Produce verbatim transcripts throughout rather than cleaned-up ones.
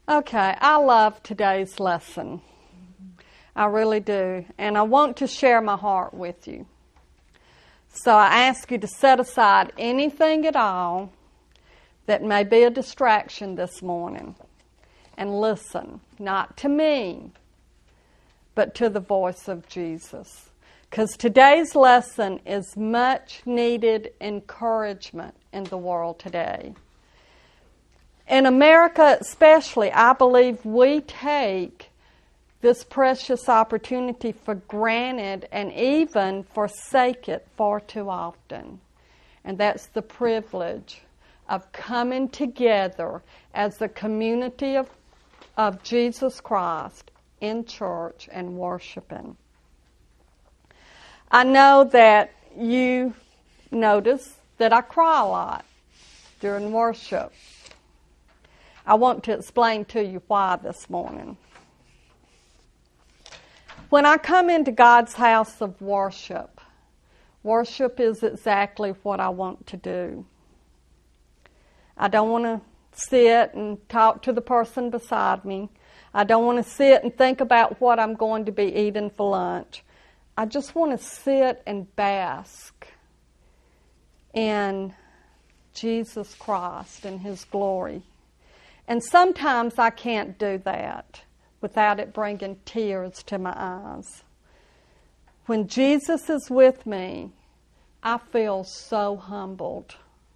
Okay, I love today's lesson. I really do. And I want to share my heart with you. So I ask you to set aside anything at all that may be a distraction this morning and listen, not to me, but to the voice of Jesus. Because today's lesson is much needed encouragement in the world today. In America especially, I believe we take this precious opportunity for granted and even forsake it far too often. And that's the privilege of coming together as the community of, of Jesus Christ in church and worshiping. I know that you notice that I cry a lot during worship. I want to explain to you why this morning. When I come into God's house of worship, worship is exactly what I want to do. I don't want to sit and talk to the person beside me. I don't want to sit and think about what I'm going to be eating for lunch. I just want to sit and bask in Jesus Christ and His glory. And sometimes I can't do that without it bringing tears to my eyes. When Jesus is with me, I feel so humbled.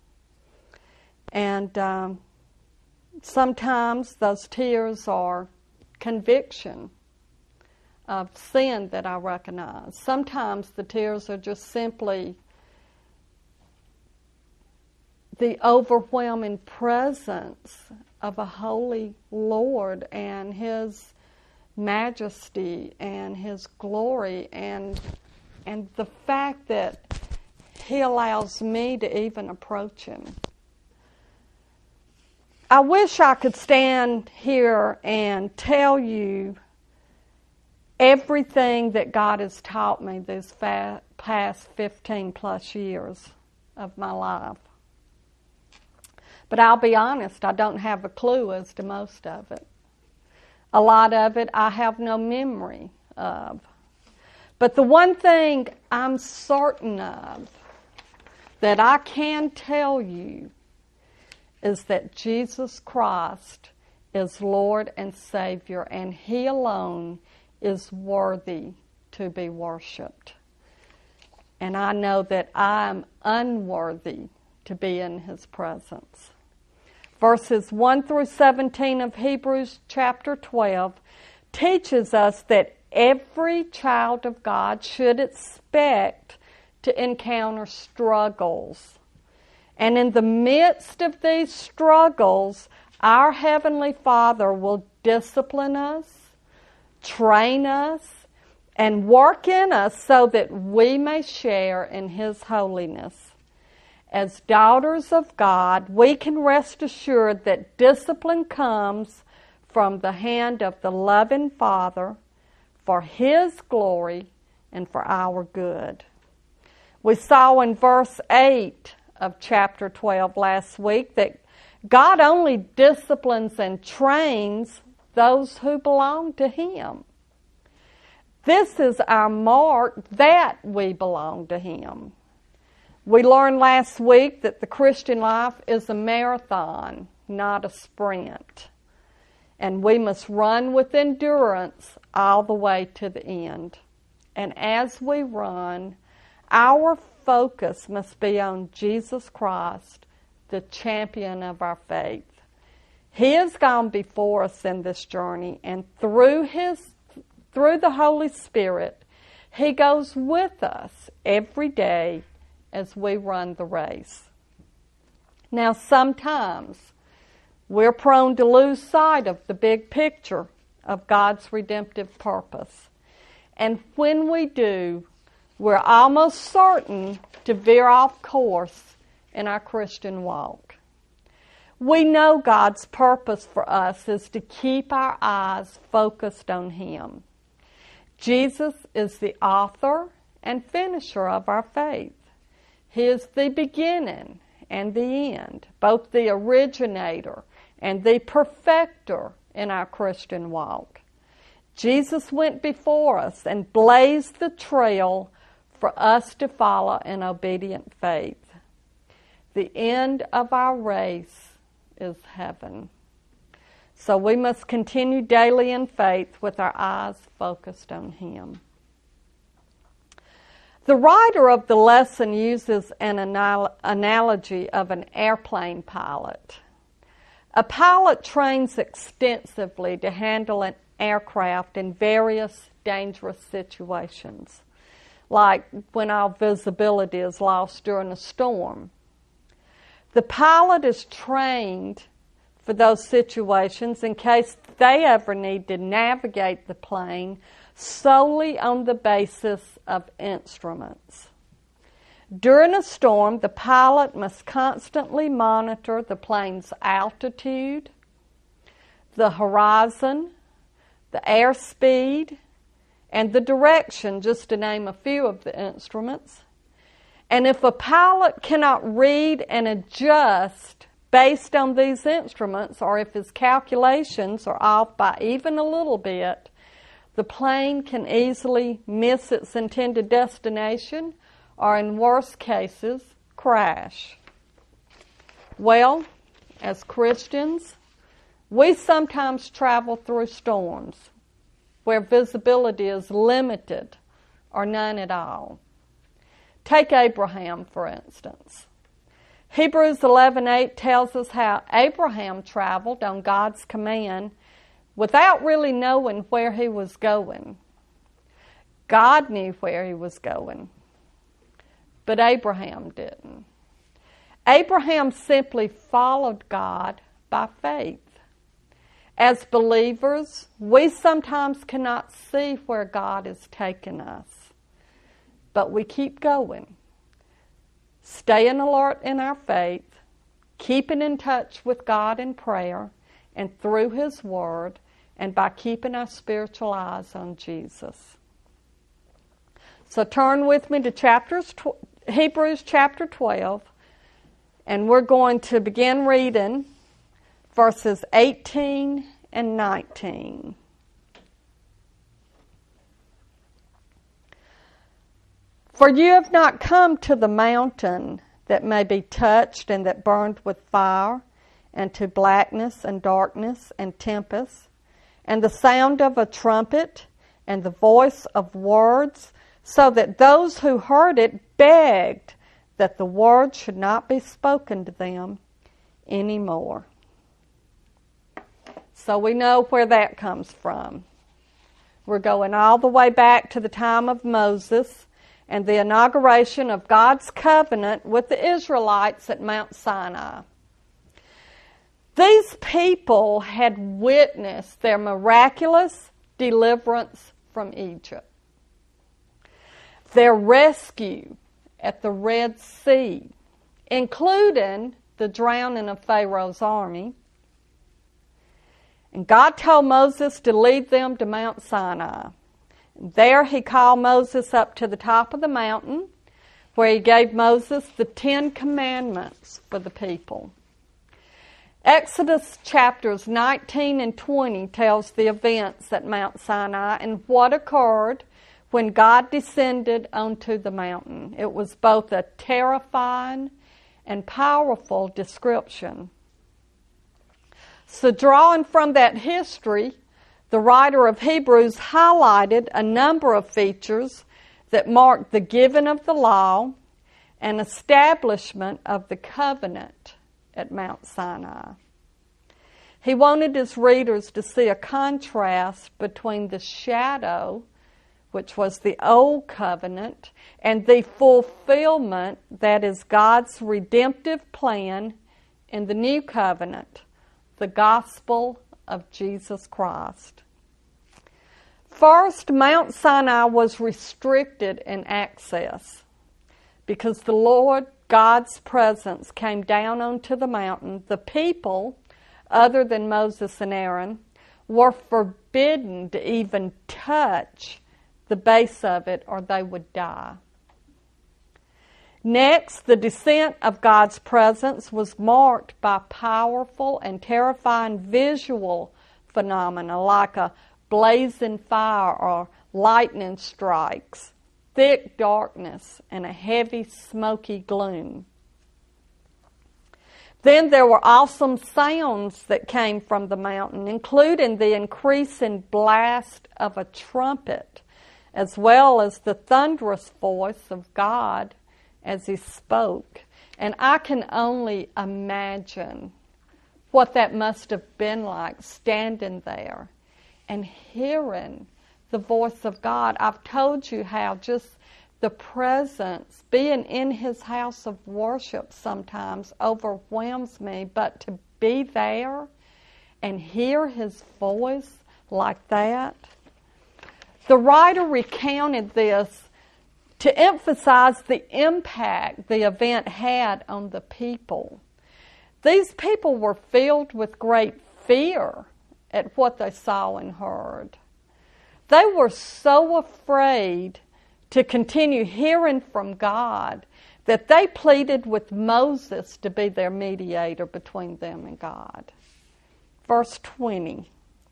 And um, sometimes those tears are conviction of sin that I recognize. Sometimes the tears are just simply the overwhelming presence of a holy Lord and His majesty and His glory and and the fact that He allows me to even approach Him. I wish I could stand here and tell you everything that God has taught me these fa- past fifteen plus years of my life. But I'll be honest, I don't have a clue as to most of it. A lot of it I have no memory of. But the one thing I'm certain of that I can tell you is that Jesus Christ is Lord and Savior, and He alone is worthy to be worshipped. And I know that I am unworthy to be in His presence. Verses one through seventeen of Hebrews chapter twelve teaches us that every child of God should expect to encounter struggles. And in the midst of these struggles, our Heavenly Father will discipline us, train us, and work in us so that we may share in His holiness. As daughters of God, we can rest assured that discipline comes from the hand of the loving Father for His glory and for our good. We saw in verse eight of chapter twelve last week that God only disciplines and trains those who belong to Him. This is our mark that we belong to Him. We learned last week that the Christian life is a marathon, not a sprint. And we must run with endurance all the way to the end. And as we run, our focus must be on Jesus Christ, the champion of our faith. He has gone before us in this journey, and through His, through the Holy Spirit, He goes with us every day as we run the race. Now, sometimes we're prone to lose sight of the big picture of God's redemptive purpose. And when we do, we're almost certain to veer off course in our Christian walk. We know God's purpose for us is to keep our eyes focused on Him. Jesus is the author and finisher of our faith. He is the beginning and the end, both the originator and the perfecter in our Christian walk. Jesus went before us and blazed the trail for us to follow in obedient faith. The end of our race is heaven. So we must continue daily in faith with our eyes focused on Him. The writer of the lesson uses an anal- analogy of an airplane pilot. A pilot trains extensively to handle an aircraft in various dangerous situations, like when our visibility is lost during a storm. The pilot is trained for those situations in case they ever need to navigate the plane solely on the basis of instruments. During a storm, the pilot must constantly monitor the plane's altitude, the horizon, the airspeed, and the direction, just to name a few of the instruments. And if a pilot cannot read and adjust based on these instruments, or if his calculations are off by even a little bit, the plane can easily miss its intended destination, or in worst cases, crash. Well, as Christians, we sometimes travel through storms where visibility is limited or none at all. Take Abraham, for instance. Hebrews eleven eight tells us how Abraham traveled on God's command without really knowing where he was going. God knew where he was going, but Abraham didn't. Abraham simply followed God by faith. As believers, we sometimes cannot see where God is taking us, but we keep going, staying alert in our faith, keeping in touch with God in prayer and through His Word, and by keeping our spiritual eyes on Jesus. So turn with me to chapters tw- Hebrews chapter twelve, and we're going to begin reading verses eighteen and nineteen. For you have not come to the mountain that may be touched and that burned with fire, and to blackness and darkness and tempest, and the sound of a trumpet, and the voice of words, so that those who heard it begged that the word should not be spoken to them anymore. So we know where that comes from. We're going all the way back to the time of Moses and the inauguration of God's covenant with the Israelites at Mount Sinai. These people had witnessed their miraculous deliverance from Egypt, their rescue at the Red Sea, including the drowning of Pharaoh's army. And God told Moses to lead them to Mount Sinai. There He called Moses up to the top of the mountain, where He gave Moses the Ten Commandments for the people. Exodus chapters nineteen and twenty tells the events at Mount Sinai and what occurred when God descended onto the mountain. It was both a terrifying and powerful description. So drawing from that history, the writer of Hebrews highlighted a number of features that marked the giving of the law and establishment of the covenant at Mount Sinai. He wanted his readers to see a contrast between the shadow, which was the old covenant, and the fulfillment, that is God's redemptive plan in the new covenant, the gospel of Jesus Christ. First, Mount Sinai was restricted in access because the Lord God's presence came down onto the mountain. The people, other than Moses and Aaron, were forbidden to even touch the base of it or they would die. Next, the descent of God's presence was marked by powerful and terrifying visual phenomena like a blazing fire or lightning strikes, thick darkness, and a heavy smoky gloom. Then there were awesome sounds that came from the mountain, including the increasing blast of a trumpet, as well as the thunderous voice of God as He spoke. And I can only imagine what that must have been like, standing there and hearing the voice of God. I've told you how just the presence, being in His house of worship sometimes overwhelms me, but to be there and hear His voice like that. The writer recounted this to emphasize the impact the event had on the people. These people were filled with great fear at what they saw and heard. They were so afraid to continue hearing from God that they pleaded with Moses to be their mediator between them and God. Verse twenty.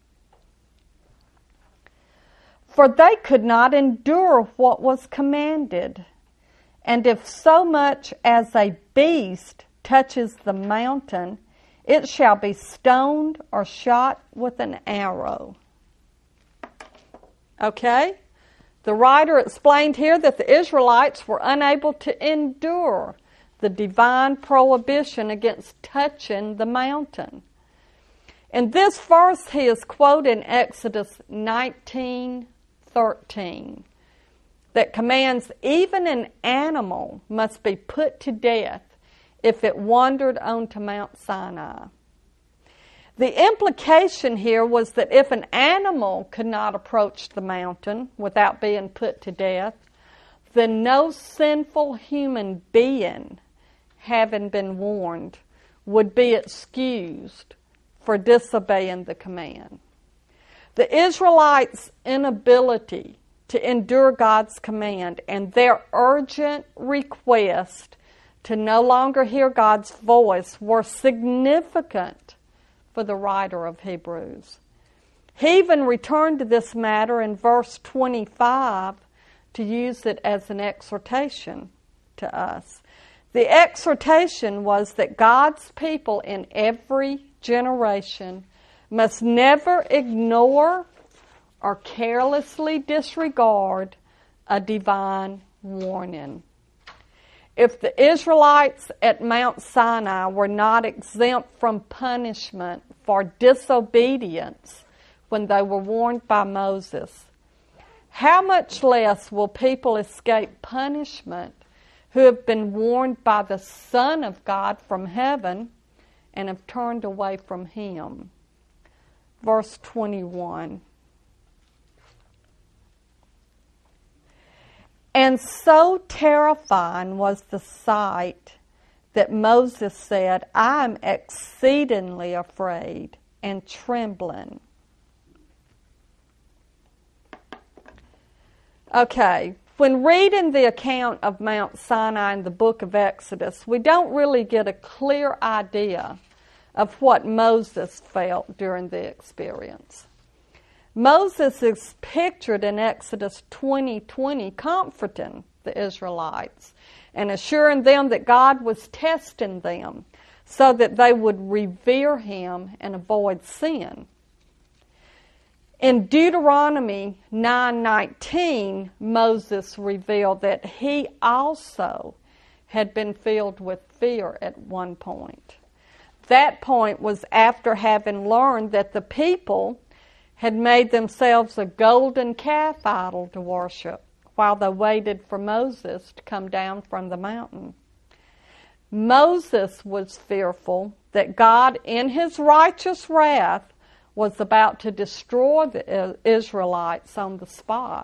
For they could not endure what was commanded, and if so much as a beast touches the mountain, it shall be stoned or shot with an arrow. Okay? The writer explained here that the Israelites were unable to endure the divine prohibition against touching the mountain. In this verse, he is quoting Exodus nineteen thirteen, that commands even an animal must be put to death if it wandered onto Mount Sinai. The implication here was that if an animal could not approach the mountain without being put to death, then no sinful human being, having been warned, would be excused for disobeying the command. The Israelites' inability to endure God's command and their urgent request to no longer hear God's voice were significant for the writer of Hebrews. He even returned to this matter in verse twenty-five to use it as an exhortation to us. The exhortation was that God's people in every generation must never ignore or carelessly disregard a divine warning. If the Israelites at Mount Sinai were not exempt from punishment for disobedience when they were warned by Moses, how much less will people escape punishment who have been warned by the Son of God from heaven and have turned away from Him? Verse twenty-one. And so terrifying was the sight that Moses said, I am exceedingly afraid and trembling. Okay, when reading the account of Mount Sinai in the book of Exodus, we don't really get a clear idea of what Moses felt during the experience. Moses is pictured in Exodus twenty twenty comforting the Israelites and assuring them that God was testing them so that they would revere Him and avoid sin. In Deuteronomy nine nineteen, Moses revealed that he also had been filled with fear at one point. That point was after having learned that the people had made themselves a golden calf idol to worship while they waited for Moses to come down from the mountain. Moses was fearful that God, in His righteous wrath, was about to destroy the Israelites on the spot.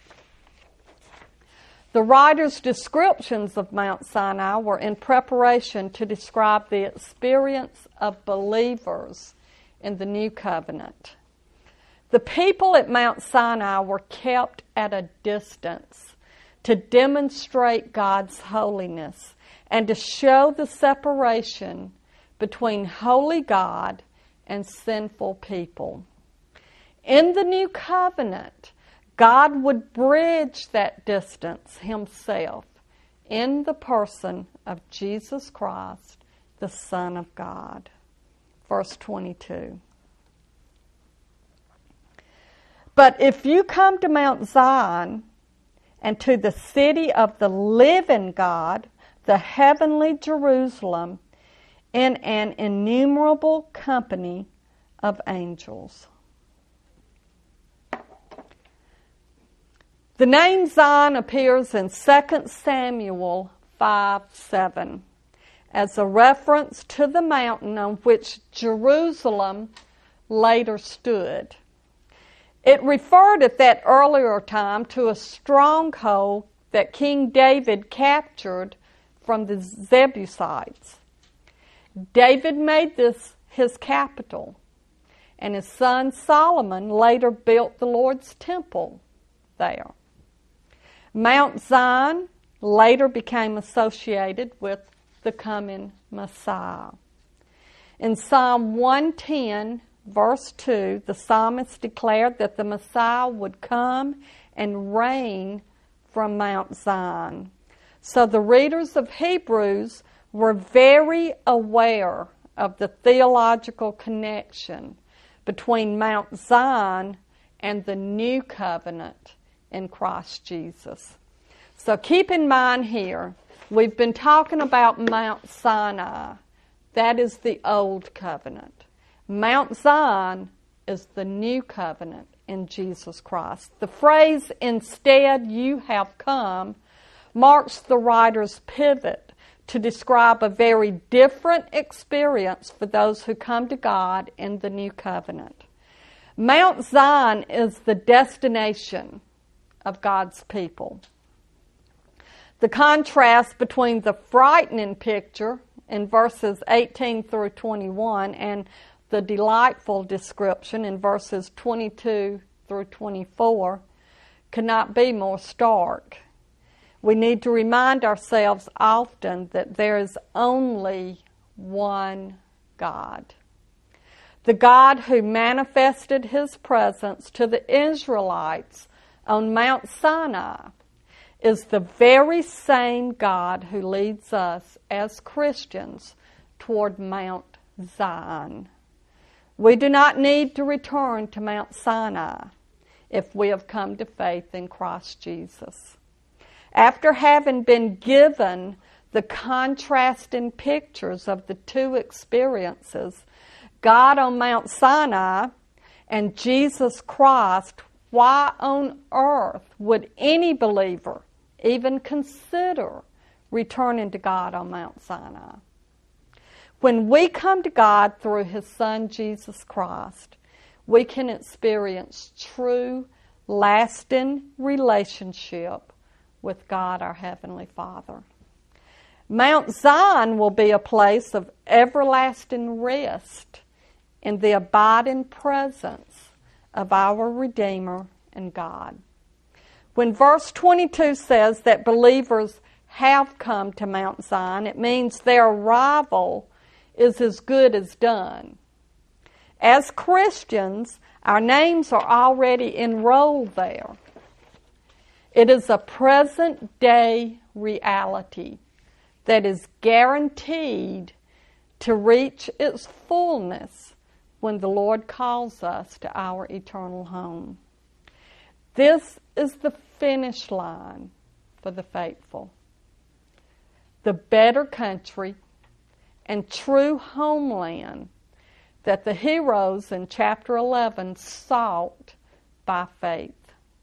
The writer's descriptions of Mount Sinai were in preparation to describe the experience of believers in the New Covenant. The people at Mount Sinai were kept at a distance to demonstrate God's holiness and to show the separation between holy God and sinful people. In the new covenant, God would bridge that distance himself in the person of Jesus Christ, the Son of God. Verse twenty-two. But if you come to Mount Zion and to the city of the living God, the heavenly Jerusalem, in an innumerable company of angels. The name Zion appears in Second Samuel five seven as a reference to the mountain on which Jerusalem later stood. It referred at that earlier time to a stronghold that King David captured from the Jebusites. David made this his capital, and his son Solomon later built the Lord's temple there. Mount Zion later became associated with the coming Messiah. In Psalm one ten, verse two, the psalmist declared that the Messiah would come and reign from Mount Zion. So the readers of Hebrews were very aware of the theological connection between Mount Zion and the new covenant in Christ Jesus. So keep in mind here, we've been talking about Mount Sinai. That is the old covenant. Mount Zion is the new covenant in Jesus Christ. The phrase, "instead you have come," marks the writer's pivot to describe a very different experience for those who come to God in the new covenant. Mount Zion is the destination of God's people. The contrast between the frightening picture in verses eighteen through twenty-one and the delightful description in verses twenty-two through twenty-four cannot be more stark. We need to remind ourselves often that there is only one God. The God who manifested his presence to the Israelites on Mount Sinai is the very same God who leads us as Christians toward Mount Zion. We do not need to return to Mount Sinai if we have come to faith in Christ Jesus. After having been given the contrasting pictures of the two experiences, God on Mount Sinai and Jesus Christ, why on earth would any believer even consider returning to God on Mount Sinai? When we come to God through his Son, Jesus Christ, we can experience true, lasting relationship with God, our Heavenly Father. Mount Zion will be a place of everlasting rest in the abiding presence of our Redeemer and God. When verse twenty-two says that believers have come to Mount Zion, it means their arrival is as good as done. As Christians, our names are already enrolled there. It is a present day reality that is guaranteed to reach its fullness when the Lord calls us to our eternal home. This is the finish line for the faithful. The better country and true homeland that the heroes in chapter eleven sought by faith.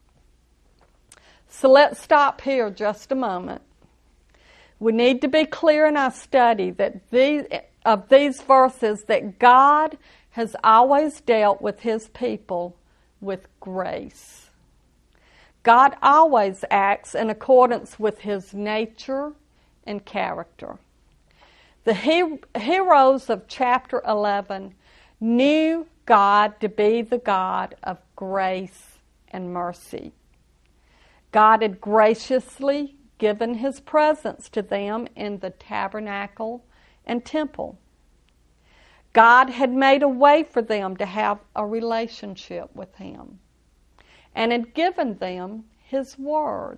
So let's stop here just a moment. We need to be clear in our study that these, of these verses that God has always dealt with his people with grace. God always acts in accordance with his nature and character. The he- heroes of chapter eleven knew God to be the God of grace and mercy. God had graciously given his presence to them in the tabernacle and temple. God had made a way for them to have a relationship with Him and had given them His Word.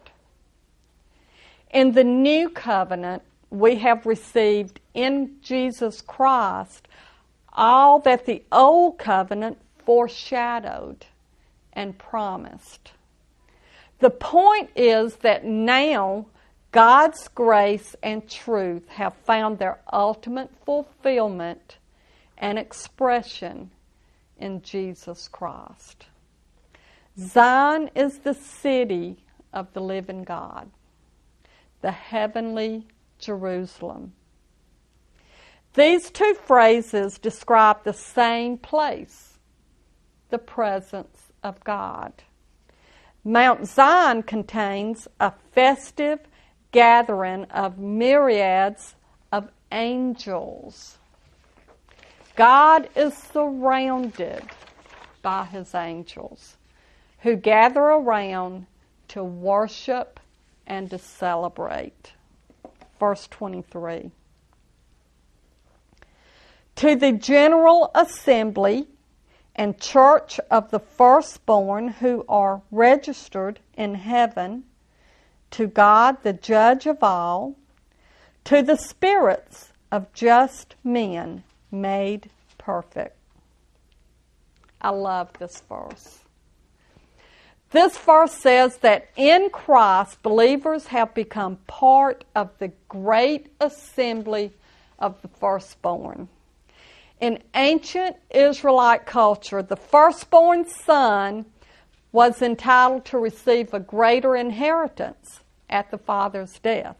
In the new covenant, we have received in Jesus Christ all that the old covenant foreshadowed and promised. The point is that now God's grace and truth have found their ultimate fulfillment and expression in Jesus Christ. Zion is the city of the living God, the heavenly Jerusalem. These two phrases describe the same place, the presence of God. Mount Zion contains a festive gathering of myriads of angels. God is surrounded by His angels who gather around to worship and to celebrate. Verse twenty-three. To the general assembly and church of the firstborn who are registered in heaven, to God the judge of all, to the spirits of just men made perfect. I love this verse. This verse says that in Christ, believers have become part of the great assembly of the firstborn. In ancient Israelite culture, the firstborn son was entitled to receive a greater inheritance at the father's death.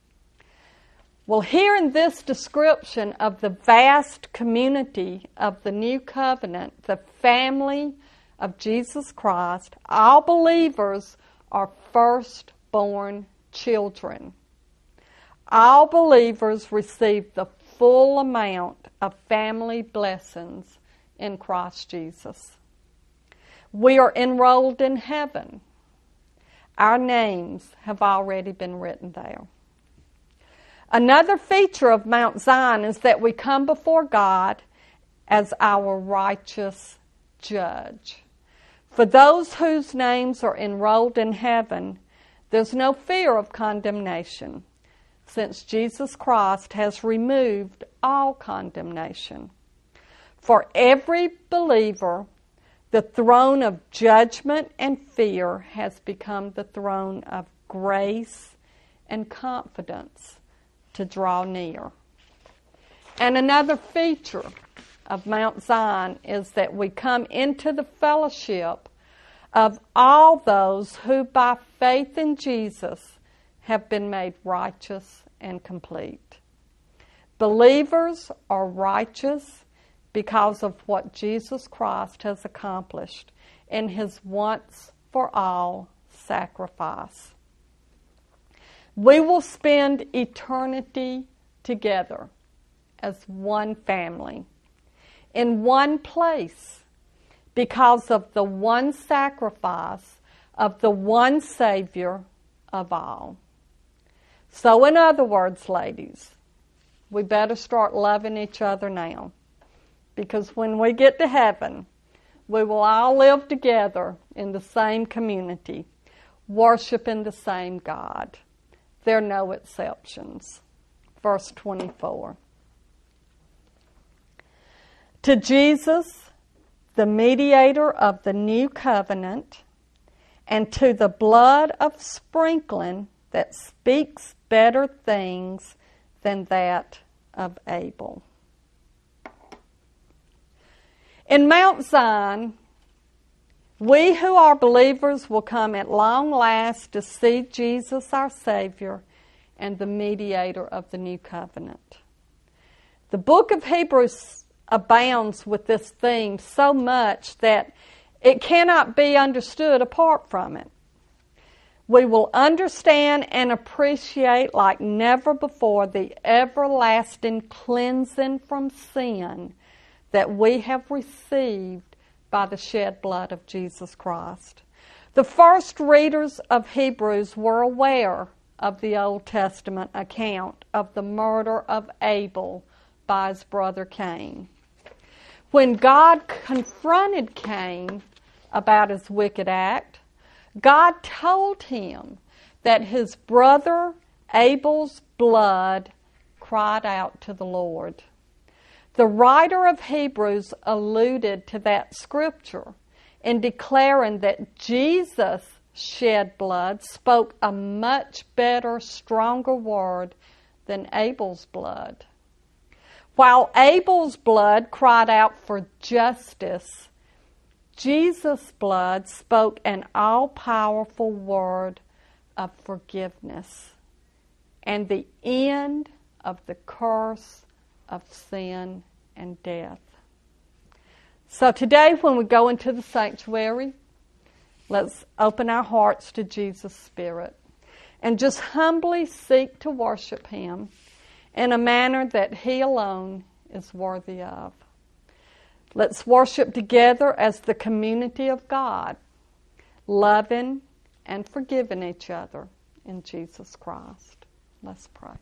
Well, here in this description of the vast community of the new covenant, the family of Jesus Christ, all believers are firstborn children. All believers receive the full amount of family blessings in Christ Jesus. We are enrolled in heaven. Our names have already been written there. Another feature of Mount Zion is that we come before God as our righteous judge. For those whose names are enrolled in heaven, there's no fear of condemnation, since Jesus Christ has removed all condemnation. For every believer, the throne of judgment and fear has become the throne of grace and confidence to draw near. And another feature of Mount Zion is that we come into the fellowship of all those who by faith in Jesus have been made righteous and complete. Believers are righteous because of what Jesus Christ has accomplished in His once-for-all sacrifice. We will spend eternity together as one family, in one place, because of the one sacrifice of the one Savior of all. So in other words, ladies, we better start loving each other now, because when we get to heaven, we will all live together in the same community, worshiping the same God. There are no exceptions. Verse twenty-four. To Jesus, the mediator of the new covenant, and to the blood of sprinkling that speaks better things than that of Abel. In Mount Zion, we who are believers will come at long last to see Jesus our Savior and the mediator of the new covenant. The book of Hebrews abounds with this theme so much that it cannot be understood apart from it. We will understand and appreciate like never before the everlasting cleansing from sin that we have received by the shed blood of Jesus Christ. The first readers of Hebrews were aware of the Old Testament account of the murder of Abel by his brother Cain. When God confronted Cain about his wicked act, God told him that his brother Abel's blood cried out to the Lord. The writer of Hebrews alluded to that scripture in declaring that Jesus shed blood spoke a much better, stronger word than Abel's blood. While Abel's blood cried out for justice, Jesus' blood spoke an all-powerful word of forgiveness and the end of the curse of sin and death. So today when we go into the sanctuary, let's open our hearts to Jesus' Spirit and just humbly seek to worship Him in a manner that He alone is worthy of. Let's worship together as the community of God, loving and forgiving each other in Jesus Christ. Let's pray.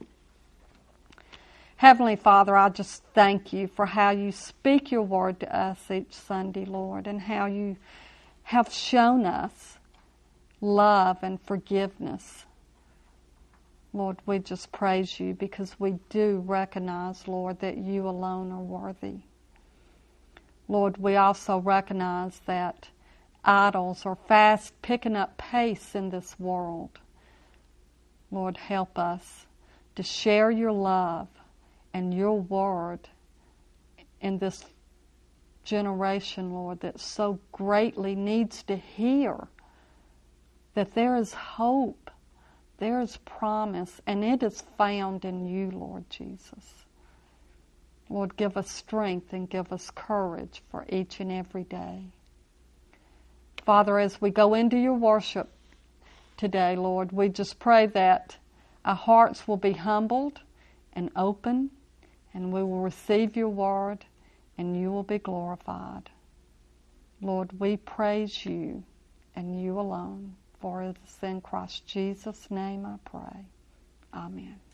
Heavenly Father, I just thank you for how you speak your word to us each Sunday, Lord, and how you have shown us love and forgiveness. Lord, we just praise you because we do recognize, Lord, that you alone are worthy. Lord, we also recognize that idols are fast picking up pace in this world. Lord, help us to share your love and your word in this generation, Lord, that so greatly needs to hear that there is hope, there is promise, and it is found in you, Lord Jesus. Lord, give us strength and give us courage for each and every day. Father, as we go into your worship today, Lord, we just pray that our hearts will be humbled and open, and we will receive your word, and you will be glorified. Lord, we praise you and you alone. For it is in Christ Jesus' name I pray. Amen.